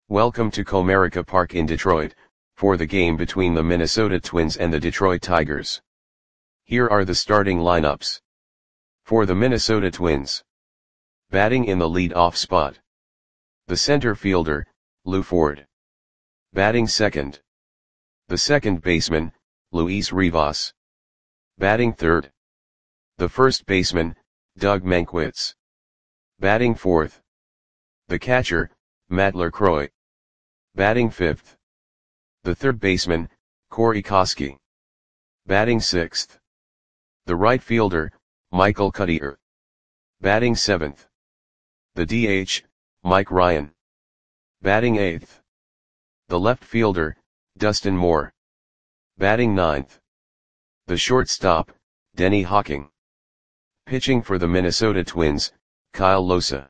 Welcome to Comerica Park in Detroit, for the game between the Minnesota Twins and the Detroit Tigers. Here are the starting lineups. For the Minnesota Twins. Batting in the lead-off spot. The center fielder, Lew Ford. Batting second. The second baseman, Luis Rivas. Batting third. The first baseman, Doug Mankiewicz. Batting fourth. The catcher, Matt LaCroix. Batting fifth. The third baseman, Corey Koskie. Batting sixth. The right fielder, Michael Cuddyer. Batting seventh. The DH, Mike Ryan. Batting eighth. The left fielder, Dustin Moore. Batting ninth. The shortstop, Denny Hawking. Pitching for the Minnesota Twins, Kyle Lohse.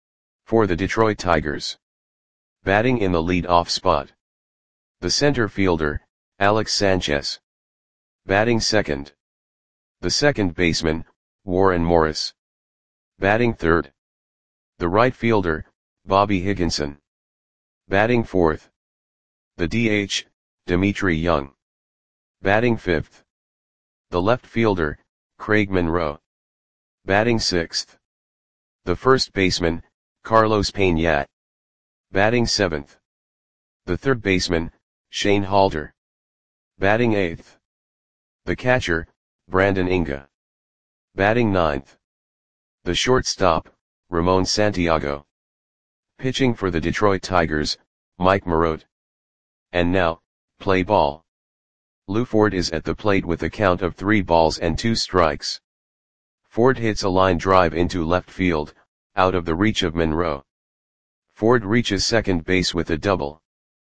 For the Detroit Tigers. Batting in the lead-off spot. The center fielder, Alex Sanchez. Batting second. The second baseman, Warren Morris. Batting third. The right fielder, Bobby Higginson. Batting fourth. The DH, Dmitri Young. Batting fifth. The left fielder, Craig Monroe. Batting sixth. The first baseman, Carlos Pena. Batting seventh. The third baseman, Shane Halter. Batting eighth. The catcher, Brandon Inga. Batting ninth. The shortstop, Ramon Santiago. Pitching for the Detroit Tigers, Mike Marotte. And now, play ball. Lew Ford is at the plate with a count of 3 balls and 2 strikes. Ford hits a line drive into left field, out of the reach of Monroe. Ford reaches second base with a double.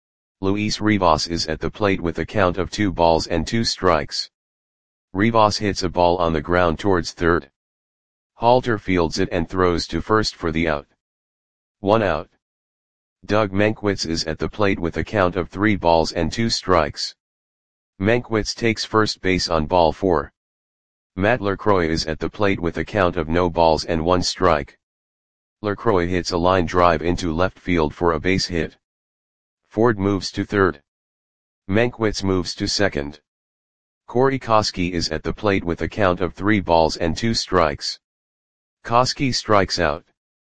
Luis Rivas is at the plate with a count of 2 balls and 2 strikes. Rivas hits a ball on the ground towards third. Halter fields it and throws to first for the out. 1 out. Doug Mankiewicz is at the plate with a count of 3 balls and 2 strikes. Mankiewicz takes first base on ball 4. Matt LaCroix is at the plate with a count of no balls and 1 strike. LaCroix hits a line drive into left field for a base hit. Ford moves to third. Mankiewicz moves to second. Corey Koskie is at the plate with a count of 3 balls and 2 strikes. Koskie strikes out.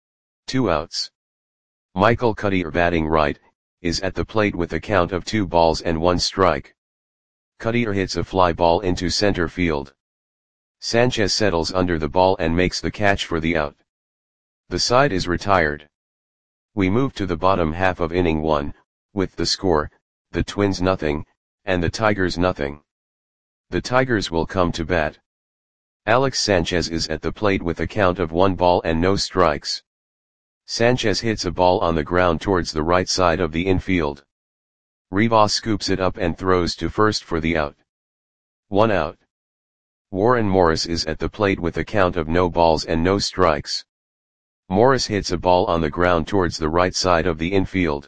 2 outs. Michael Cuddyer, batting right, is at the plate with a count of 2 balls and 1 strike. Cuddyer hits a fly ball into center field. Sanchez settles under the ball and makes the catch for the out. The side is retired. We move to the bottom half of inning 1, with the score, the Twins nothing, and the Tigers nothing. The Tigers will come to bat. Alex Sanchez is at the plate with a count of 1 ball and no strikes. Sanchez hits a ball on the ground towards the right side of the infield. Rivas scoops it up and throws to first for the out. 1 out. Warren Morris is at the plate with a count of no balls and no strikes. Morris hits a ball on the ground towards the right side of the infield.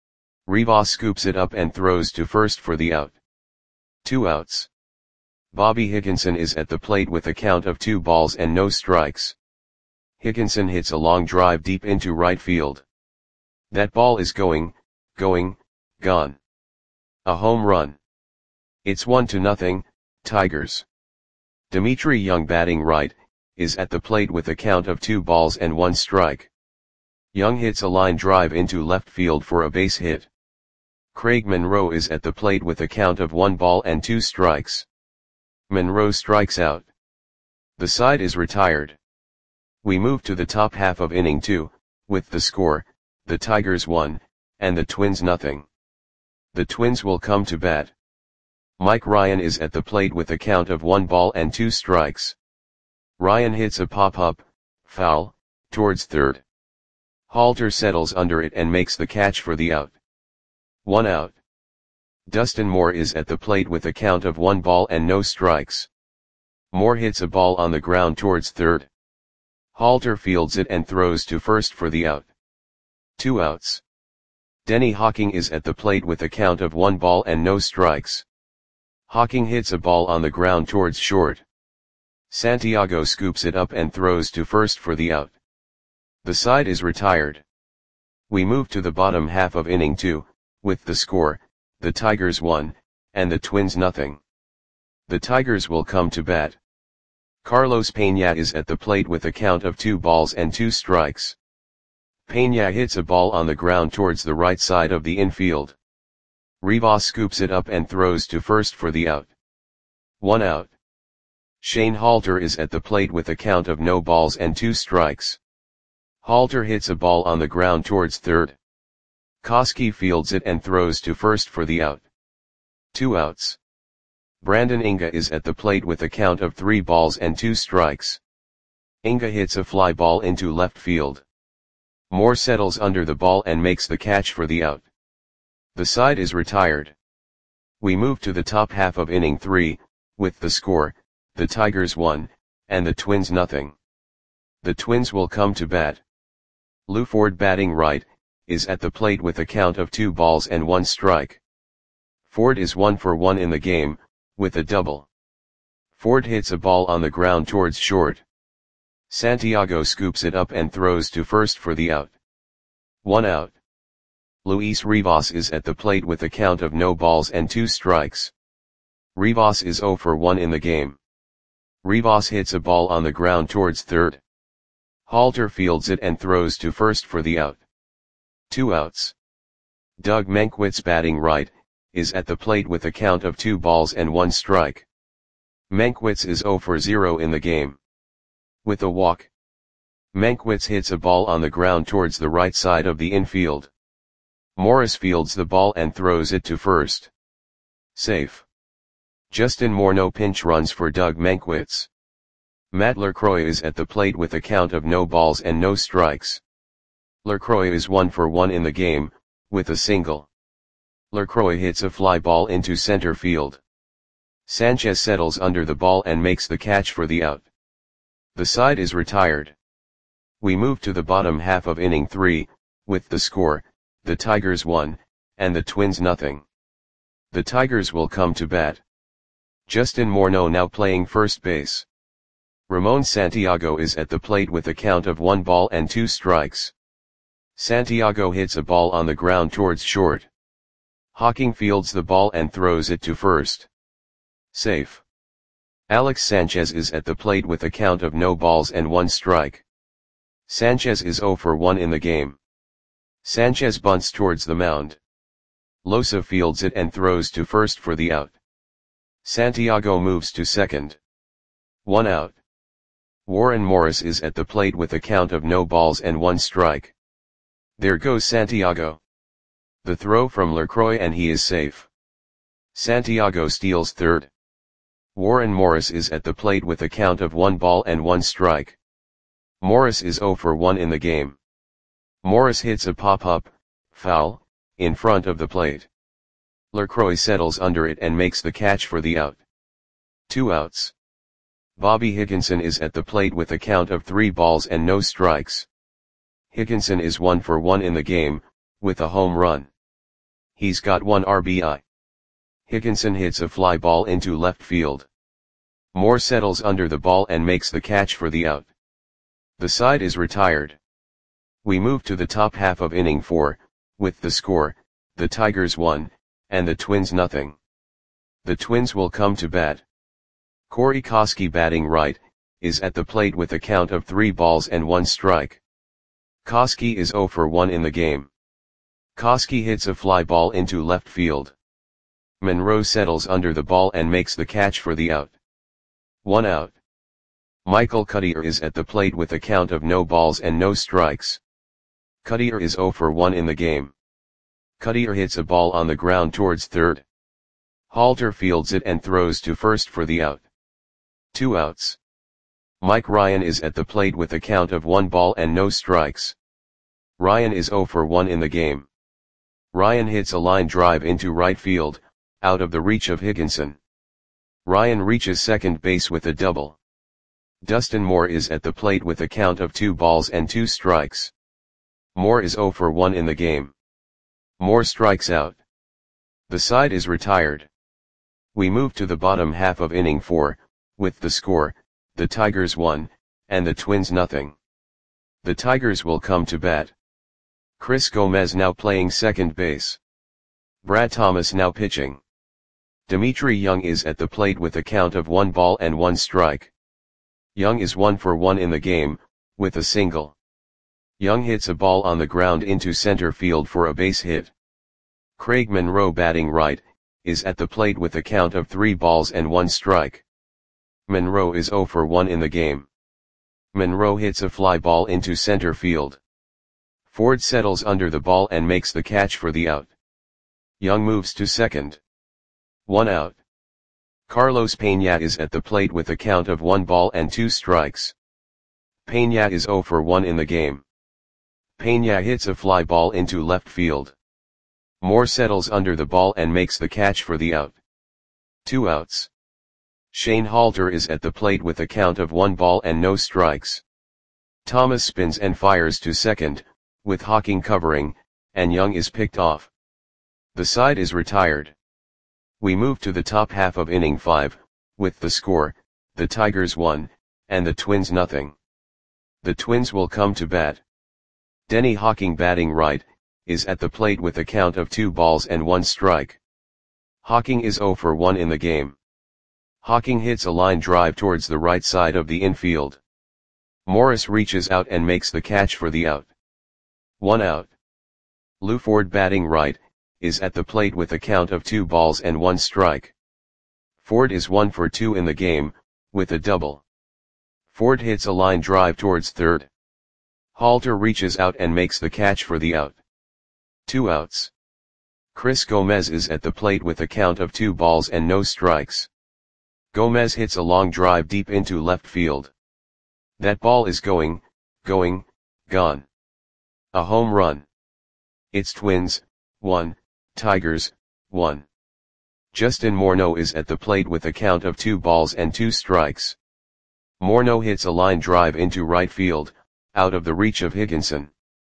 Rivas scoops it up and throws to first for the out. 2 outs. Bobby Higginson is at the plate with a count of 2 balls and no strikes. Higginson hits a long drive deep into right field. That ball is gone. A home run. It's 1-0, Tigers. Dmitri Young, batting right, is at the plate with a count of 2 balls and 1 strike. Young hits a line drive into left field for a base hit. Craig Monroe is at the plate with a count of 1 ball and 2 strikes. Monroe strikes out. The side is retired. We move to the top half of inning 2, with the score, the Tigers 1, and the Twins nothing. The Twins will come to bat. Mike Ryan is at the plate with a count of 1 ball and 2 strikes. Ryan hits a pop-up, foul, towards third. Halter settles under it and makes the catch for the out. 1 out. Dustin Moore is at the plate with a count of 1 ball and no strikes. Moore hits a ball on the ground towards third. Halter fields it and throws to first for the out. 2 outs. Denny Hawking is at the plate with a count of 1 ball and no strikes. Hawking hits a ball on the ground towards short. Santiago scoops it up and throws to first for the out. The side is retired. We move to the bottom half of inning 2, with the score, the Tigers 1, and the Twins nothing. The Tigers will come to bat. Carlos Peña is at the plate with a count of 2 balls and 2 strikes. Peña hits a ball on the ground towards the right side of the infield. Rivas scoops it up and throws to first for the out. 1 out. Shane Halter is at the plate with a count of no balls and 2 strikes. Halter hits a ball on the ground towards third. Koski fields it and throws to first for the out. 2 outs. Brandon Inga is at the plate with a count of 3 balls and 2 strikes. Inga hits a fly ball into left field. Moore settles under the ball and makes the catch for the out. The side is retired. We move to the top half of inning 3, with the score, the Tigers 1, and the Twins nothing. The Twins will come to bat. Lou Ford, batting right, is at the plate with a count of 2 balls and 1 strike. Ford is 1 for 1 in the game, with a double. Ford hits a ball on the ground towards short. Santiago scoops it up and throws to first for the out. 1 out. Luis Rivas is at the plate with a count of no balls and 2 strikes. Rivas is 0 for 1 in the game. Rivas hits a ball on the ground towards third. Halter fields it and throws to first for the out. 2 outs. Doug Mankiewicz, batting right, is at the plate with a count of 2 balls and 1 strike. Mankiewicz is 0 for 0 in the game. With a walk. Mankiewicz hits a ball on the ground towards the right side of the infield. Morris fields the ball and throws it to first. Safe. Justin Morneau pinch runs for Doug Mankiewicz. Matt LaCroix is at the plate with a count of no balls and no strikes. LaCroix is 1 for 1 in the game, with a single. LaCroix hits a fly ball into center field. Sanchez settles under the ball and makes the catch for the out. The side is retired. We move to the bottom half of inning 3, with the score, the Tigers 1, and the Twins nothing. The Tigers will come to bat. Justin Morneau now playing first base. Ramon Santiago is at the plate with a count of 1 ball and 2 strikes. Santiago hits a ball on the ground towards short. Hawking fields the ball and throws it to first. Safe. Alex Sanchez is at the plate with a count of no balls and 1 strike. Sanchez is 0 for 1 in the game. Sanchez bunts towards the mound. Losa fields it and throws to first for the out. Santiago moves to second. 1 out. Warren Morris is at the plate with a count of no balls and 1 strike. There goes Santiago. The throw from LaCroix and he is safe. Santiago steals third. Warren Morris is at the plate with a count of 1 ball and 1 strike. Morris is 0 for 1 in the game. Morris hits a pop-up, foul, in front of the plate. LaCroix settles under it and makes the catch for the out. 2 outs. Bobby Higginson is at the plate with a count of 3 balls and no strikes. Higginson is 1 for 1 in the game, with a home run. He's got 1 RBI. Higginson hits a fly ball into left field. Moore settles under the ball and makes the catch for the out. The side is retired. We move to the top half of inning 4, with the score, the Tigers 1, and the Twins nothing. The Twins will come to bat. Corey Koski, batting right, is at the plate with a count of 3 balls and 1 strike. Koski is 0 for 1 in the game. Koski hits a fly ball into left field. Monroe settles under the ball and makes the catch for the out. 1 out. Michael Cuddyer is at the plate with a count of no balls and no strikes. Cuddyer is 0 for 1 in the game. Cuddyer hits a ball on the ground towards third. Halter fields it and throws to first for the out. 2 outs. Mike Ryan is at the plate with a count of 1 ball and no strikes. Ryan is 0 for 1 in the game. Ryan hits a line drive into right field, out of the reach of Higginson. Ryan reaches second base with a double. Dustin Moore is at the plate with a count of 2 balls and 2 strikes. Moore is 0 for 1 in the game. Moore strikes out. The side is retired. We move to the bottom half of inning 4, with the score, the Tigers 1, and the Twins nothing. The Tigers will come to bat. Chris Gomez now playing second base. Brad Thomas now pitching. Dimitri Young is at the plate with a count of 1 ball and 1 strike. Young is 1 for 1 in the game, with a single. Young hits a ball on the ground into center field for a base hit. Craig Monroe batting right, is at the plate with a count of 3 balls and 1 strike. Monroe is 0 for 1 in the game. Monroe hits a fly ball into center field. Ford settles under the ball and makes the catch for the out. Young moves to second. 1 out. Carlos Peña is at the plate with a count of 1 ball and 2 strikes. Peña is 0 for 1 in the game. Peña hits a fly ball into left field. Moore settles under the ball and makes the catch for the out. 2 outs. Shane Halter is at the plate with a count of 1 ball and no strikes. Thomas spins and fires to second, with Hawking covering, and Young is picked off. The side is retired. We move to the top half of inning 5, with the score, the Tigers 1, and the Twins nothing. The Twins will come to bat. Denny Hawking batting right, is at the plate with a count of 2 balls and 1 strike. Hawking is 0 for 1 in the game. Hawking hits a line drive towards the right side of the infield. Morris reaches out and makes the catch for the out. 1 out. Lou Ford batting right, is at the plate with a count of 2 balls and 1 strike. Ford is 1 for 2 in the game, with a double. Ford hits a line drive towards third. Halter reaches out and makes the catch for the out. 2 outs. Chris Gomez is at the plate with a count of 2 balls and no strikes. Gomez hits a long drive deep into left field. That ball is gone. A home run. It's Twins, 1, Tigers, 1. Justin Morneau is at the plate with a count of 2 balls and 2 strikes. Morneau hits a line drive into right field, out of the reach of Higginson.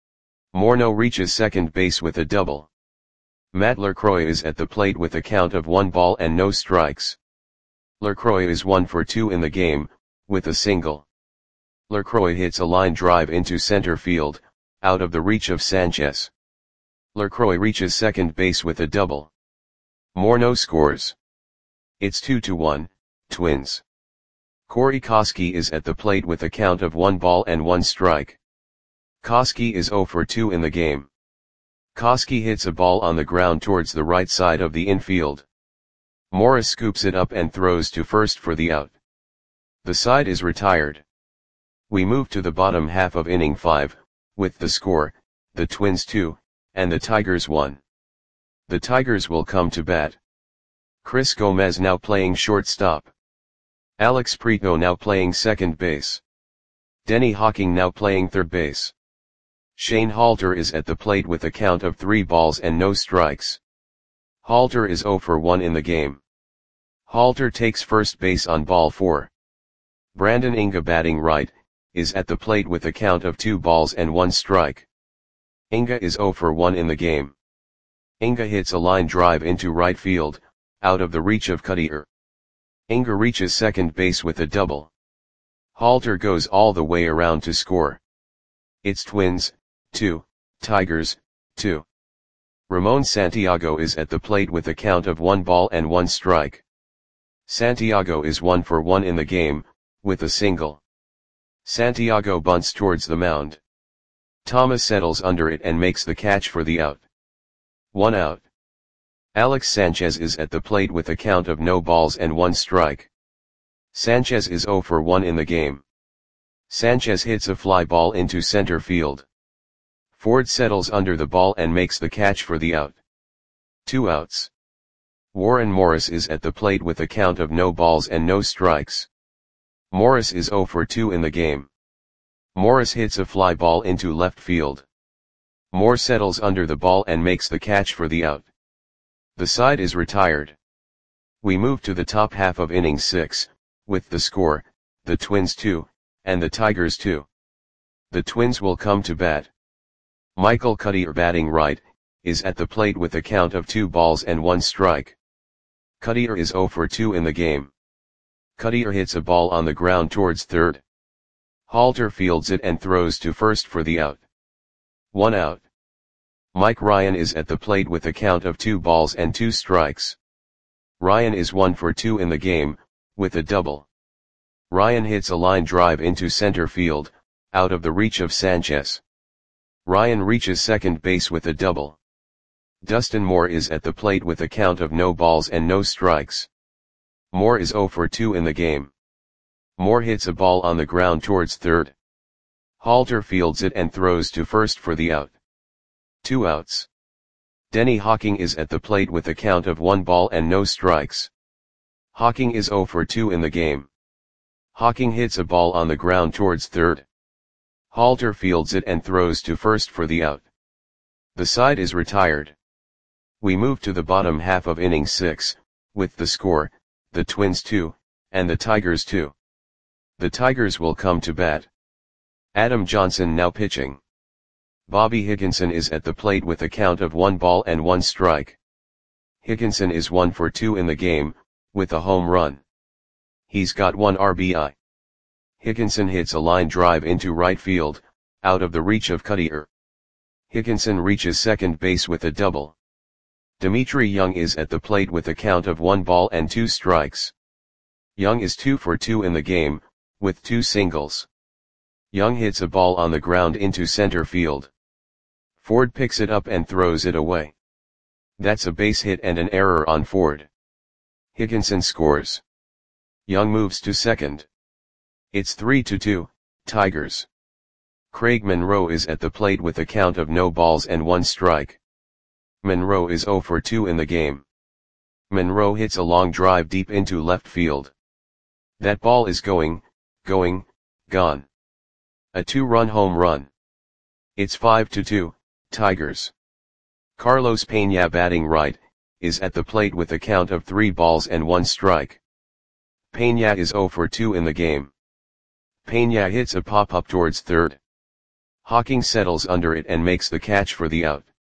Morneau reaches second base with a double. Matt LaCroix is at the plate with a count of 1 ball and no strikes. LaCroix is 1 for 2 in the game, with a single. LaCroix hits a line drive into center field, out of the reach of Sanchez. LaCroix reaches second base with a double. Morneau scores. It's 2-1, Twins. Corey Koskie is at the plate with a count of 1 ball and 1 strike. Koskie is 0 for 2 in the game. Koskie hits a ball on the ground towards the right side of the infield. Morris scoops it up and throws to first for the out. The side is retired. We move to the bottom half of inning 5, with the score, the Twins 2, and the Tigers 1. The Tigers will come to bat. Chris Gomez now playing shortstop. Alex Prieto now playing second base. Denny Hawking now playing third base. Shane Halter is at the plate with a count of 3 balls and no strikes. Halter is 0 for 1 in the game. Halter takes first base on ball 4. Brandon Inga batting right, is at the plate with a count of 2 balls and 1 strike. Inga is 0 for 1 in the game. Inga hits a line drive into right field, out of the reach of Cutter. Inga reaches second base with a double. Halter goes all the way around to score. It's Twins, 2, Tigers, 2. Ramon Santiago is at the plate with a count of 1 ball and 1 strike. Santiago is 1 for 1 in the game, with a single. Santiago bunts towards the mound. Thomas settles under it and makes the catch for the out. 1 out. Alex Sanchez is at the plate with a count of no balls and 1 strike. Sanchez is 0 for 1 in the game. Sanchez hits a fly ball into center field. Ford settles under the ball and makes the catch for the out. 2 outs. Warren Morris is at the plate with a count of no balls and no strikes. Morris is 0 for 2 in the game. Morris hits a fly ball into left field. Moore settles under the ball and makes the catch for the out. The side is retired. We move to the top half of inning 6, with the score, the Twins 2, and the Tigers 2. The Twins will come to bat. Michael Cutter batting right, is at the plate with a count of 2 balls and 1 strike. Cutter is 0 for 2 in the game. Cutter hits a ball on the ground towards third. Halter fields it and throws to first for the out. 1 out. Mike Ryan is at the plate with a count of 2 balls and 2 strikes. Ryan is 1 for 2 in the game, with a double. Ryan hits a line drive into center field, out of the reach of Sanchez. Ryan reaches second base with a double. Dustin Moore is at the plate with a count of no balls and no strikes. Moore is 0 for 2 in the game. Moore hits a ball on the ground towards third. Halter fields it and throws to first for the out. 2 outs. Denny Hawking is at the plate with a count of 1 ball and no strikes. Hawking is 0 for 2 in the game. Hawking hits a ball on the ground towards third. Halter fields it and throws to first for the out. The side is retired. We move to the bottom half of inning 6, with the score, the Twins 2, and the Tigers 2. The Tigers will come to bat. Adam Johnson now pitching. Bobby Higginson is at the plate with a count of 1 ball and 1 strike. Higginson is 1 for 2 in the game, with a home run. He's got 1 RBI. Higginson hits a line drive into right field, out of the reach of Cuttier. Higginson reaches second base with a double. Dimitri Young is at the plate with a count of 1 ball and 2 strikes. Young is 2 for 2 in the game, with 2 singles. Young hits a ball on the ground into center field. Ford picks it up and throws it away. That's a base hit and an error on Ford. Higginson scores. Young moves to second. It's 3-2, Tigers. Craig Monroe is at the plate with a count of no balls and 1 strike. Monroe is 0 for 2 in the game. Monroe hits a long drive deep into left field. That ball is gone. A 2-run home run. It's 5-2, Tigers. Carlos Peña batting right, is at the plate with a count of 3 balls and 1 strike. Peña is 0 for 2 in the game. Peña hits a pop-up towards third. Hawking settles under it and makes the catch for the out.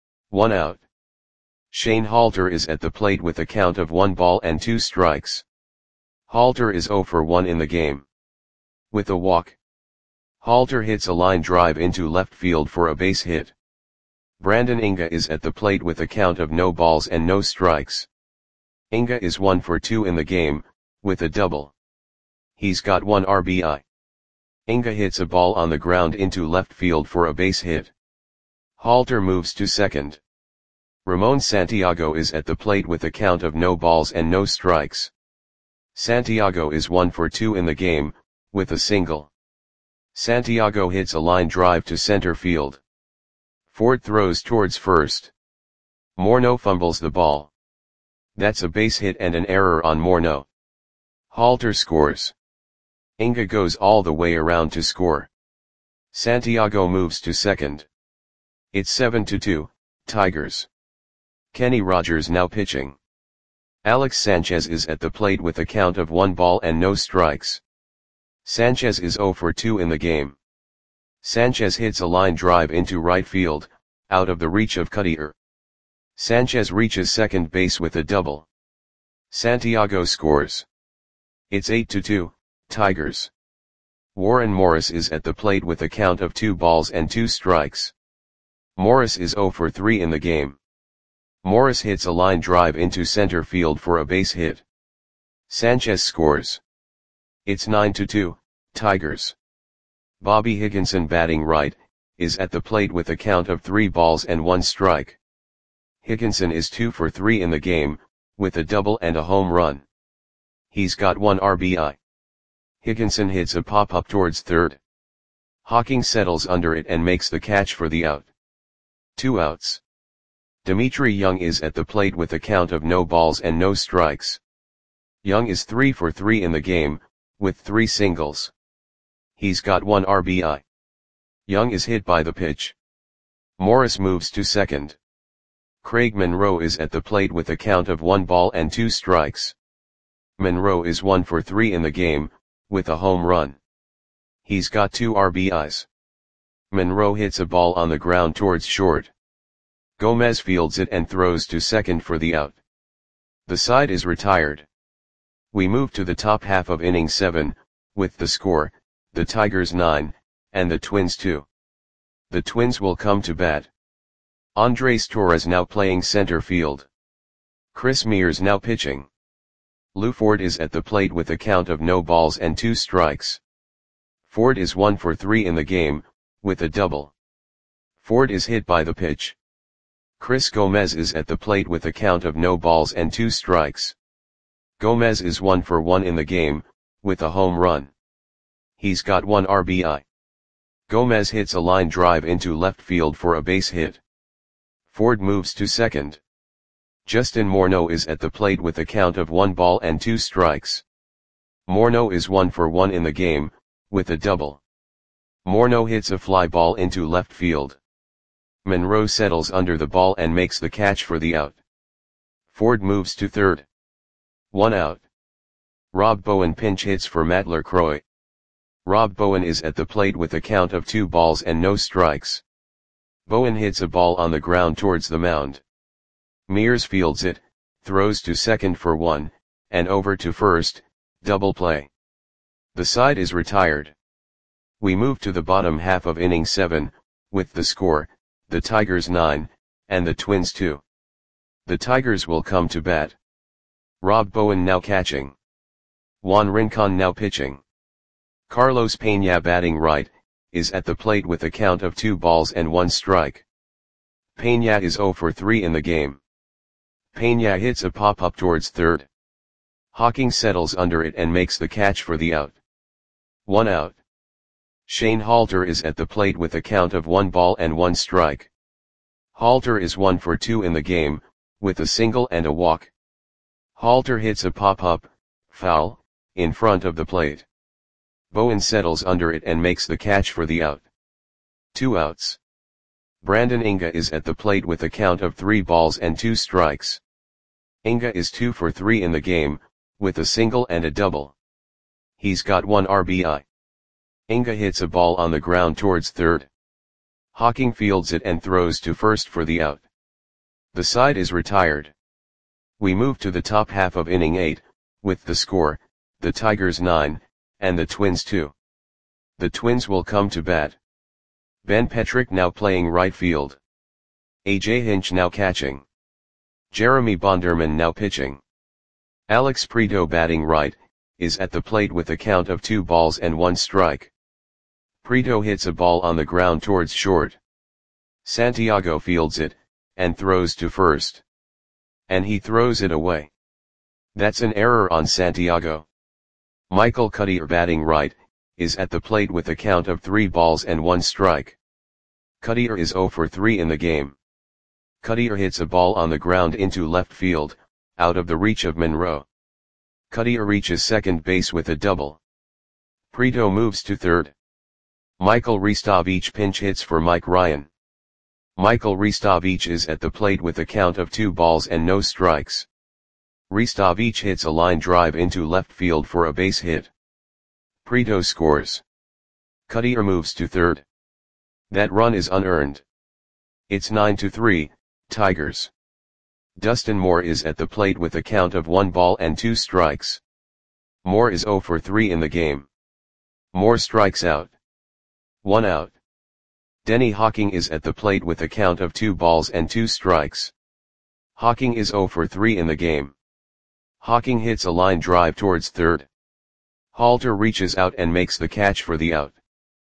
1 out. Shane Halter is at the plate with a count of 1 ball and 2 strikes. Halter is 0 for 1 in the game. With a walk. Halter hits a line drive into left field for a base hit. Brandon Inga is at the plate with a count of no balls and no strikes. Inga is 1 for 2 in the game, with a double. He's got 1 RBI. Inga hits a ball on the ground into left field for a base hit. Halter moves to second. Ramon Santiago is at the plate with a count of no balls and no strikes. Santiago is 1 for 2 in the game, with a single. Santiago hits a line drive to center field. Ford throws towards first. Morneau fumbles the ball. That's a base hit and an error on Morneau. Halter scores. Inga goes all the way around to score. Santiago moves to second. It's 7-2, Tigers. Kenny Rogers now pitching. Alex Sanchez is at the plate with a count of 1 ball and no strikes. Sanchez is 0 for 2 in the game. Sanchez hits a line drive into right field, out of the reach of Cuttier. Sanchez reaches second base with a double. Santiago scores. It's 8-2, Tigers. Warren Morris is at the plate with a count of 2 balls and 2 strikes. Morris is 0 for 3 in the game. Morris hits a line drive into center field for a base hit. Sanchez scores. It's 9-2, Tigers. Bobby Higginson batting right, is at the plate with a count of 3 balls and 1 strike. Higginson is 2 for 3 in the game, with a double and a home run. He's got 1 RBI. Higginson hits a pop-up towards third. Hawking settles under it and makes the catch for the out. 2 outs. Dimitri Young is at the plate with a count of no balls and no strikes. Young is 3 for 3 in the game, with 3 singles. He's got 1 RBI. Young is hit by the pitch. Morris moves to second. Craig Monroe is at the plate with a count of 1 ball and 2 strikes. Monroe is 1 for 3 in the game, with a home run. He's got 2 RBIs. Monroe hits a ball on the ground towards short. Gomez fields it and throws to second for the out. The side is retired. We move to the top half of inning 7, with the score, the Tigers 9, and the Twins 2. The Twins will come to bat. Andres Torres now playing center field. Chris Mears now pitching. Lou Ford is at the plate with a count of no balls and 2 strikes. Ford is 1 for 3 in the game, with a double. Ford is hit by the pitch. Chris Gomez is at the plate with a count of no balls and 2 strikes. Gomez is 1 for 1 in the game, with a home run. He's got 1 RBI. Gomez hits a line drive into left field for a base hit. Ford moves to second. Justin Morneau is at the plate with a count of 1 ball and 2 strikes. Morneau is 1 for 1 in the game, with a double. Morneau hits a fly ball into left field. Monroe settles under the ball and makes the catch for the out. Ford moves to third. 1 out. Rob Bowen pinch hits for Matt LaCroix. Rob Bowen is at the plate with a count of 2 balls and no strikes. Bowen hits a ball on the ground towards the mound. Mears fields it, throws to second for 1, and over to first, double play. The side is retired. We move to the bottom half of inning 7, with the score, the Tigers 9, and the Twins 2. The Tigers will come to bat. Rob Bowen now catching. Juan Rincon now pitching. Carlos Peña batting right, is at the plate with a count of 2 balls and 1 strike. Peña is 0 for 3 in the game. Peña hits a pop-up towards third. Hawking settles under it and makes the catch for the out. 1 out. Shane Halter is at the plate with a count of 1 ball and 1 strike. Halter is 1 for 2 in the game, with a single and a walk. Halter hits a pop-up, foul, in front of the plate. Bowen settles under it and makes the catch for the out. 2 outs. Brandon Inga is at the plate with a count of 3 balls and 2 strikes. Inga is 2 for 3 in the game, with a single and a double. He's got 1 RBI. Inga hits a ball on the ground towards third. Hawking fields it and throws to first for the out. The side is retired. We move to the top half of inning 8, with the score, the Tigers 9, and the Twins 2. The Twins will come to bat. Ben Petrick now playing right field. AJ Hinch now catching. Jeremy Bonderman now pitching. Alex Prieto batting right, is at the plate with a count of 2 balls and 1 strike. Prieto hits a ball on the ground towards short. Santiago fields it, and throws to first. And he throws it away. That's an error on Santiago. Michael Cuddyer batting right, is at the plate with a count of 3 balls and 1 strike. Cuddyer is 0 for 3 in the game. Cuddyer hits a ball on the ground into left field, out of the reach of Monroe. Cuddyer reaches second base with a double. Prieto moves to third. Michael Ristovich pinch hits for Mike Ryan. Michael Ristovich is at the plate with a count of 2 balls and no strikes. Ristovich hits a line drive into left field for a base hit. Prieto scores. Cuddyer moves to third. That run is unearned. It's 9-3, Tigers. Dustin Moore is at the plate with a count of 1 ball and 2 strikes. Moore is 0 for 3 in the game. Moore strikes out. 1 out. Denny Hawking is at the plate with a count of 2 balls and 2 strikes. Hawking is 0 for 3 in the game. Hawking hits a line drive towards third. Halter reaches out and makes the catch for the out.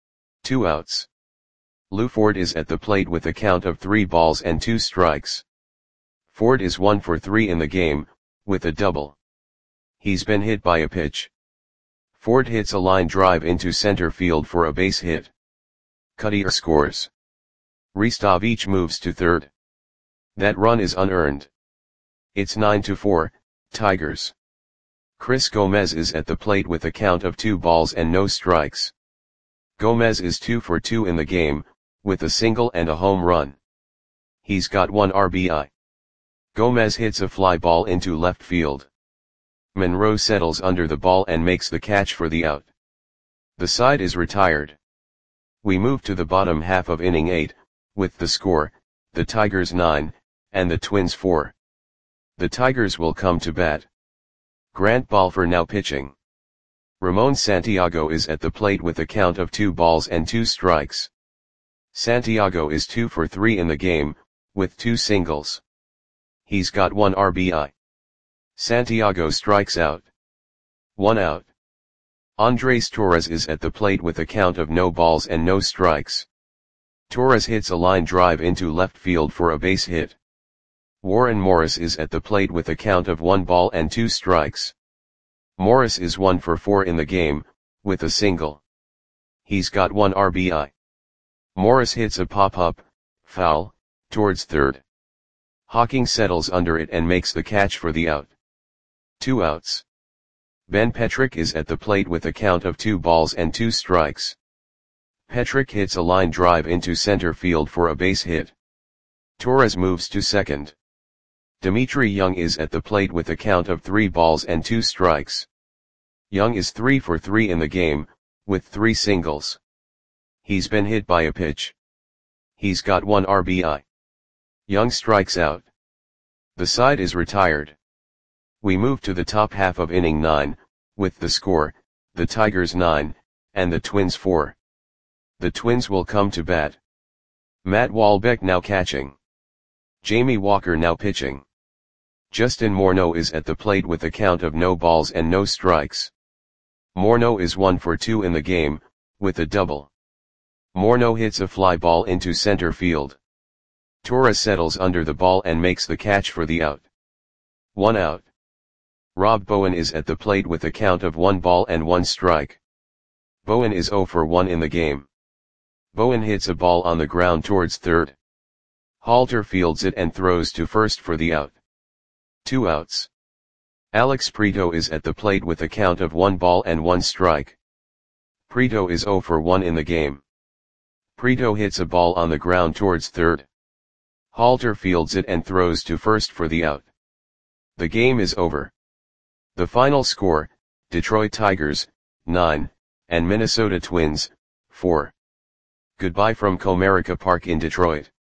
2 outs. Lou Ford is at the plate with a count of 3 balls and 2 strikes. Ford is 1 for 3 in the game, with a double. He's been hit by a pitch. Ford hits a line drive into center field for a base hit. Cuddyer scores. Ristovich moves to third. That run is unearned. It's 9-4, Tigers. Chris Gomez is at the plate with a count of 2 balls and no strikes. Gomez is 2 for 2 in the game, with a single and a home run. He's got 1 RBI. Gomez hits a fly ball into left field. Monroe settles under the ball and makes the catch for the out. The side is retired. We move to the bottom half of inning 8, with the score, the Tigers 9, and the Twins 4. The Tigers will come to bat. Grant Balfour now pitching. Ramon Santiago is at the plate with a count of 2 balls and 2 strikes. Santiago is 2 for 3 in the game, with 2 singles. He's got 1 RBI. Santiago strikes out. 1 out. Andres Torres is at the plate with a count of no balls and no strikes. Torres hits a line drive into left field for a base hit. Warren Morris is at the plate with a count of 1 ball and 2 strikes. Morris is 1 for 4 in the game, with a single. He's got 1 RBI. Morris hits a pop-up, foul, towards third. Hawking settles under it and makes the catch for the out. 2 outs. Ben Petrick is at the plate with a count of 2 balls and 2 strikes. Petrick hits a line drive into center field for a base hit. Torres moves to second. Dimitri Young is at the plate with a count of 3 balls and 2 strikes. Young is 3 for 3 in the game, with 3 singles. He's been hit by a pitch. He's got 1 RBI. Young strikes out. The side is retired. We move to the top half of inning 9, with the score, the Tigers 9, and the Twins 4. The Twins will come to bat. Matt Wahlbeck now catching. Jamie Walker now pitching. Justin Morneau is at the plate with a count of no balls and no strikes. Morneau is 1 for 2 in the game, with a double. Morneau hits a fly ball into center field. Torres settles under the ball and makes the catch for the out. 1 out. Rob Bowen is at the plate with a count of 1 ball and 1 strike. Bowen is 0 for 1 in the game. Bowen hits a ball on the ground towards third. Halter fields it and throws to first for the out. 2 outs. Alex Prieto is at the plate with a count of 1 ball and 1 strike. Prieto is 0 for 1 in the game. Prieto hits a ball on the ground towards third. Halter fields it and throws to first for the out. The game is over. The final score, Detroit Tigers, 9, and Minnesota Twins, 4. Goodbye from Comerica Park in Detroit.